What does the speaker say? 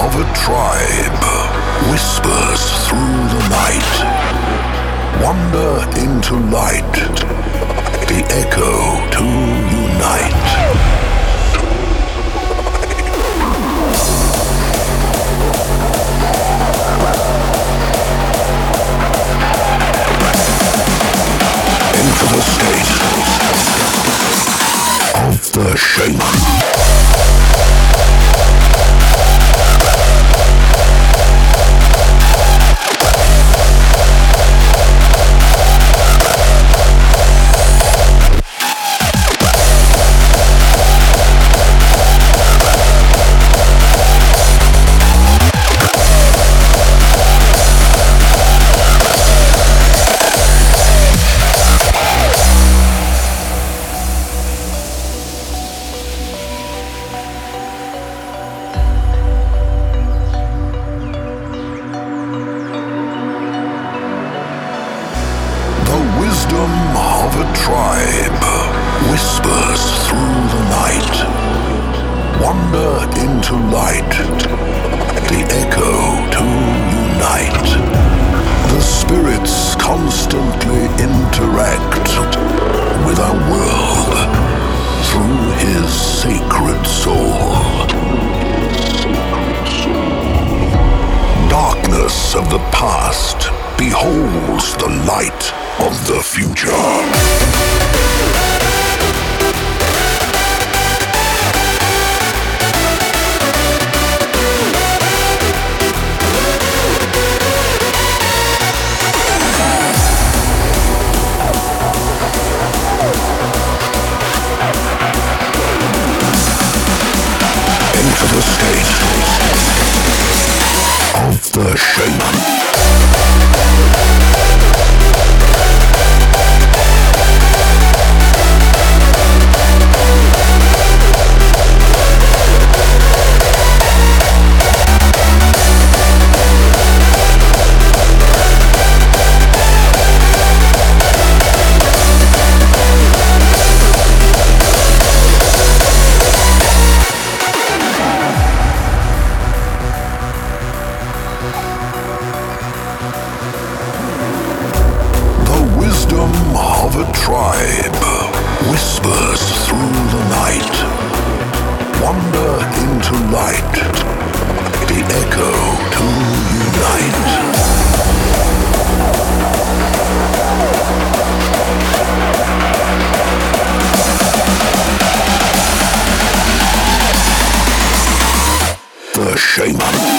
of a tribe whispers through the night. Wander into light, the echo to unite. Into the state of the shaman. Wisdom of a tribe whispers through the night. Wander into light, the echo to unite. The spirits constantly interact with our world through his sacred soul. Darkness of the past beholds the light of the future. Into the state of the shaman. Of a tribe whispers through the night. Wander into light, the echo to unite. The shaman.